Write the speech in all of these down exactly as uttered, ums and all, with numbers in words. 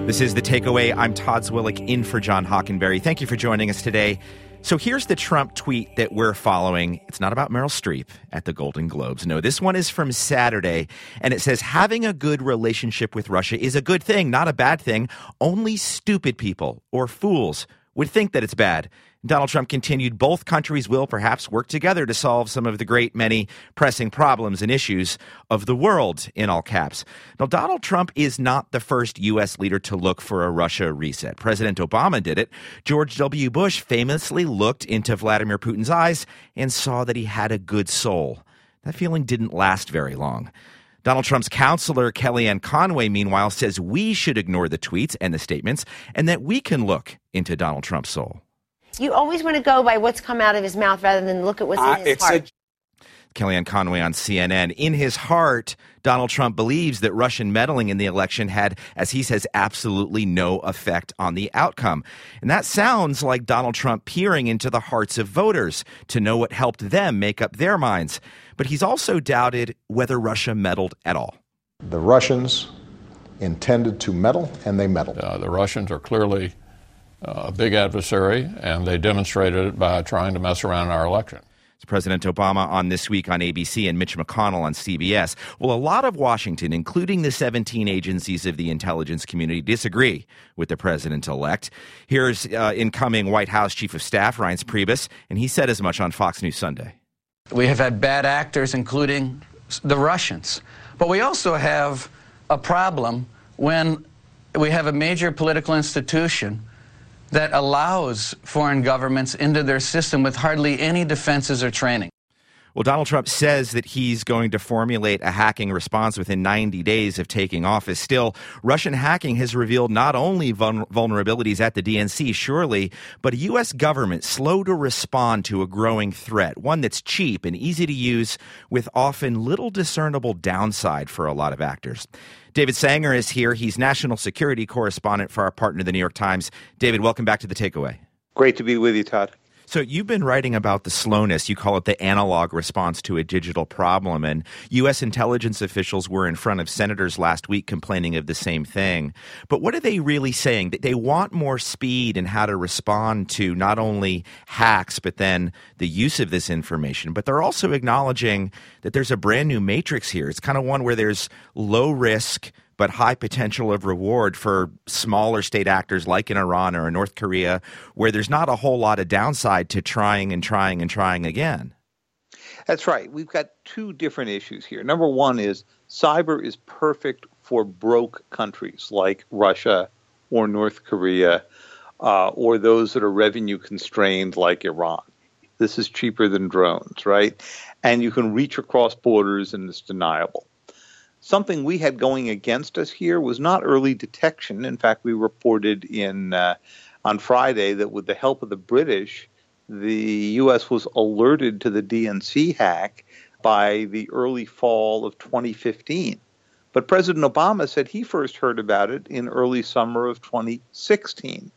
This is The Takeaway. I'm Todd Zwillich in for John Hockenberry. Thank you for joining us today. So here's the Trump tweet that we're following. It's not about Meryl Streep at the Golden Globes. No, this one is from Saturday, and it says, having a good relationship with Russia is a good thing, not a bad thing. Only stupid people or fools would think that it's bad. Donald Trump continued, both countries will perhaps work together to solve some of the great many pressing problems and issues of the world, in all caps. Now, Donald Trump is not the first U S leader to look for a Russia reset. President Obama did it. George W. Bush famously looked into Vladimir Putin's eyes and saw that he had a good soul. That feeling didn't last very long. Donald Trump's counselor, Kellyanne Conway, meanwhile, says we should ignore the tweets and the statements and that we can look into Donald Trump's soul. You always want to go by what's come out of his mouth rather than look at what's uh, in his heart. A- Kellyanne Conway on C N N. In his heart, Donald Trump believes that Russian meddling in the election had, as he says, absolutely no effect on the outcome. And that sounds like Donald Trump peering into the hearts of voters to know what helped them make up their minds. But he's also doubted whether Russia meddled at all. The Russians intended to meddle, and they meddled. Uh, the Russians are clearly Uh, a big adversary, and they demonstrated it by trying to mess around in our election. It's President Obama on This Week on A B C and Mitch McConnell on C B S. Well, a lot of Washington, including the seventeen agencies of the intelligence community, disagree with the president-elect. Here's uh, incoming White House Chief of Staff Reince Priebus, and he said as much on Fox News Sunday. We have had bad actors, including the Russians. But we also have a problem when we have a major political institution that allows foreign governments into their system with hardly any defenses or training. Well, Donald Trump says that he's going to formulate a hacking response within ninety days of taking office. Still, Russian hacking has revealed not only vul- vulnerabilities at the D N C, surely, but a U S government slow to respond to a growing threat, one that's cheap and easy to use with often little discernible downside for a lot of actors. David Sanger is here. He's national security correspondent for our partner, the New York Times. David, welcome back to The Takeaway. Great to be with you, Todd. So you've been writing about the slowness, you call it the analog response to a digital problem, and U S intelligence officials were in front of senators last week complaining of the same thing. But what are they really saying? They want more speed in how to respond to not only hacks, but then the use of this information. But they're also acknowledging that there's a brand new matrix here. It's kind of one where there's low risk but high potential of reward for smaller state actors like in Iran or in North Korea, where there's not a whole lot of downside to trying and trying and trying again. That's right. We've got two different issues here. Number one is cyber is perfect for broke countries like Russia or North Korea uh, or those that are revenue constrained like Iran. This is cheaper than drones, right? And you can reach across borders and it's deniable. Something we had going against us here was not early detection. In fact, we reported in uh, on Friday that with the help of the British, the U S was alerted to the D N C hack by the early fall of twenty fifteen. But President Obama said he first heard about it in early summer of twenty sixteen.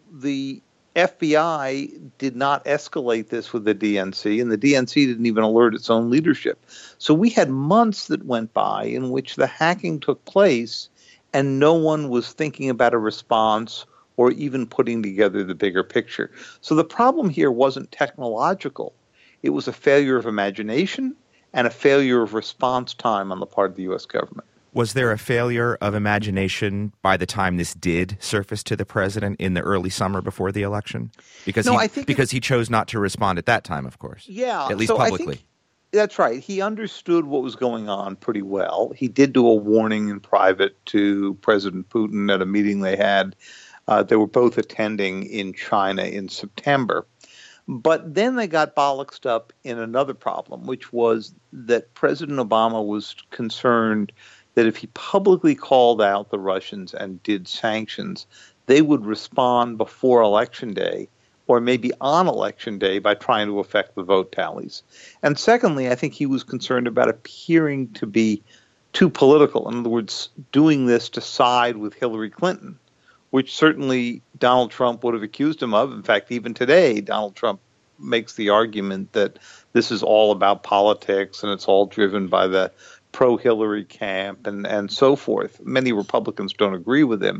The F B I did not escalate this with the D N C, and the D N C didn't even alert its own leadership. So we had months that went by in which the hacking took place, and no one was thinking about a response or even putting together the bigger picture. So the problem here wasn't technological. It was a failure of imagination and a failure of response time on the part of the U S government. Was there a failure of imagination by the time this did surface to the president in the early summer before the election? Because no, he, I think because he chose not to respond at that time, of course. Yeah. At least so publicly. I think that's right. He understood what was going on pretty well. He did do a warning in private to President Putin at a meeting they had. Uh, they were both attending in China in September. But then they got bollocksed up in another problem, which was that President Obama was concerned that if he publicly called out the Russians and did sanctions, they would respond before Election Day or maybe on Election Day by trying to affect the vote tallies. And secondly, I think he was concerned about appearing to be too political. In other words, doing this to side with Hillary Clinton, which certainly Donald Trump would have accused him of. In fact, even today, Donald Trump makes the argument that this is all about politics and it's all driven by the pro-Hillary camp and, and so forth. Many Republicans don't agree with him.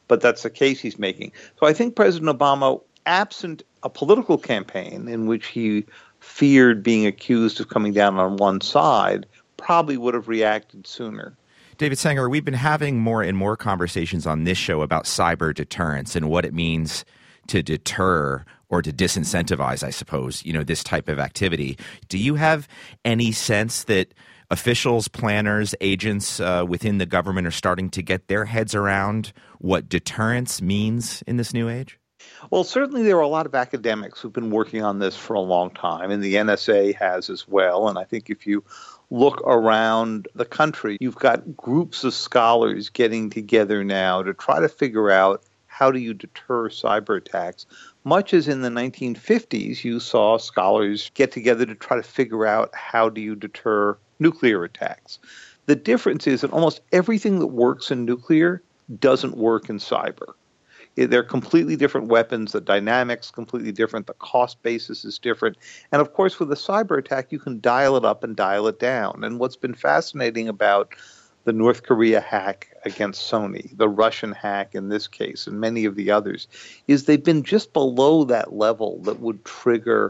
but that's the case he's making. So I think President Obama, absent a political campaign in which he feared being accused of coming down on one side, probably would have reacted sooner. David Sanger, we've been having more and more conversations on this show about cyber deterrence and what it means to deter or to disincentivize, I suppose, you know, this type of activity. Do you have any sense that officials, planners, agents uh, within the government are starting to get their heads around what deterrence means in this new age? Well, certainly there are a lot of academics who've been working on this for a long time, and the N S A has as well. And I think if you look around the country, you've got groups of scholars getting together now to try to figure out how do you deter cyber attacks. Much as in the nineteen fifties, you saw scholars get together to try to figure out how do you deter nuclear attacks. The difference is that almost everything that works in nuclear doesn't work in cyber. They're completely different weapons. The dynamics completely different. The cost basis is different. And of course, with a cyber attack, you can dial it up and dial it down. And what's been fascinating about the North Korea hack against Sony, the Russian hack in this case, and many of the others, is they've been just below that level that would trigger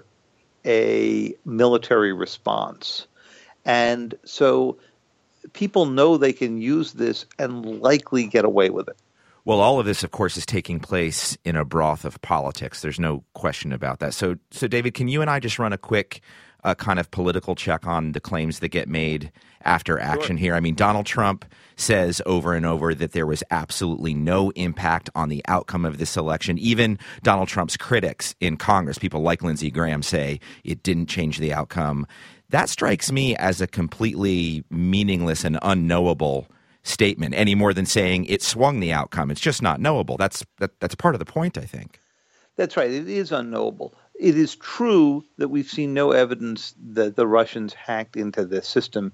a military response. And so people know they can use this and likely get away with it. Well, all of this, of course, is taking place in a broth of politics. There's no question about that. So, so David, can you and I just run a quick uh, kind of political check on the claims that get made after action Sure. here? I mean, Donald Trump says over and over that there was absolutely no impact on the outcome of this election. Even Donald Trump's critics in Congress, people like Lindsey Graham, say it didn't change the outcome. That strikes me as a completely meaningless and unknowable statement, any more than saying it swung the outcome. It's just not knowable. That's that, that's part of the point, I think. That's right. It is unknowable. It is true that we've seen no evidence that the Russians hacked into the system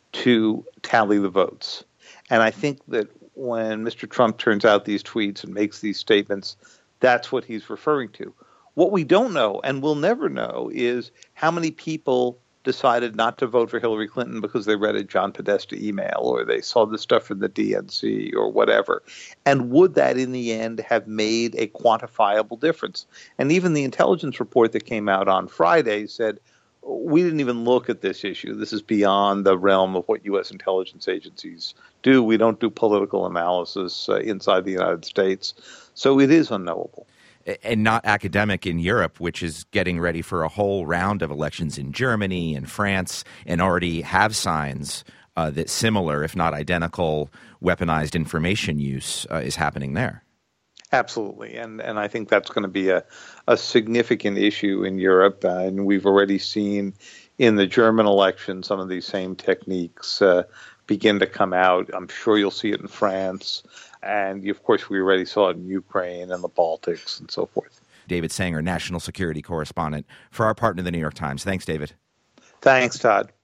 to tally the votes. And I think that when Mister Trump turns out these tweets and makes these statements, that's what he's referring to. What we don't know, and we'll never know, is how many people decided not to vote for Hillary Clinton because they read a John Podesta email or they saw the stuff from the D N C or whatever. And would that in the end have made a quantifiable difference? And even the intelligence report that came out on Friday said, we didn't even look at this issue. This is beyond the realm of what U S intelligence agencies do. We don't do political analysis uh, inside the United States. So it is unknowable. And not academic in Europe, which is getting ready for a whole round of elections in Germany and France, and already have signs uh, that similar, if not identical, weaponized information use uh, is happening there. Absolutely. And and I think that's going to be a, a significant issue in Europe. Uh, and we've already seen in the German election some of these same techniques uh, begin to come out. I'm sure you'll see it in France. And, of course, we already saw it in Ukraine and the Baltics and so forth. David Sanger, national security correspondent for our partner, the New York Times. Thanks, David. Thanks, Todd.